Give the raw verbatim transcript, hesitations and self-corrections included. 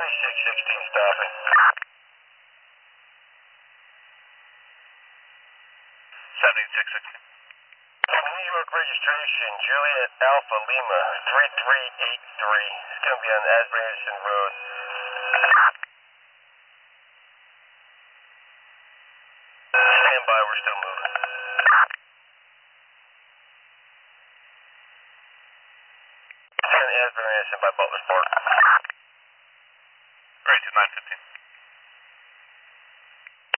twenty-six sixteen stopping. seventy-six sixteen. New York registration, Juliet Alpha Lima, three three eight three. It's going to be on Asbury Anderson Road. Stand by, we're still moving. Asbury Anderson by Butler's Park. Great, to nine fifteen.